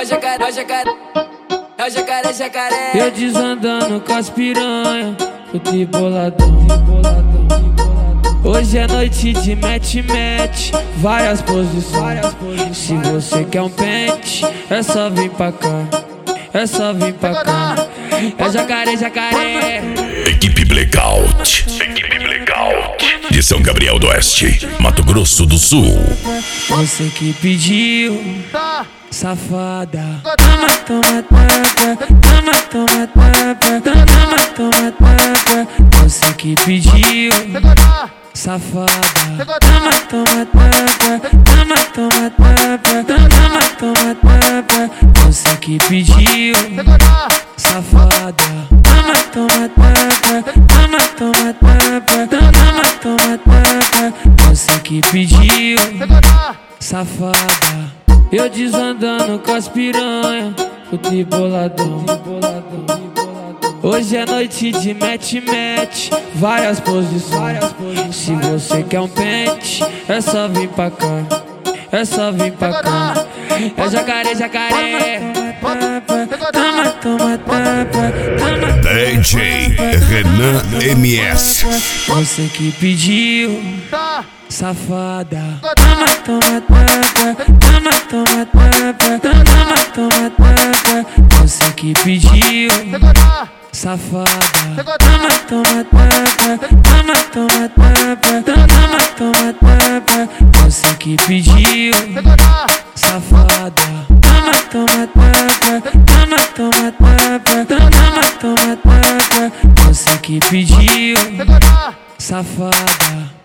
jacaré. Eu desandando com as piranha, fui boladão. Hoje é noite de mete-mete, várias posições. Se você quer um pente, é só vir pra cá. É só vir pra cá. É jacaré. Equipe Blackout. De São Gabriel do Oeste, Mato Grosso do Sul. Você que pediu, safada. Toma tapa. Você que pediu, safada. Toma tapa. Você que pediu, safada. Toma tapa. Você que pediu, safada. Eu desandando com as piranha, fui boladão. Hoje é noite de mete-mete, várias posições. Se você quer um pente, é só vir pra cá. É só vir pra cá. É jacaré. Toma tapa. DJ Renan MS. Você que pediu, safada. Toma tapa. Você que pediu, safada. Toma tapa. Você que pediu, safada. Toma tapa. Você que pediu, safada.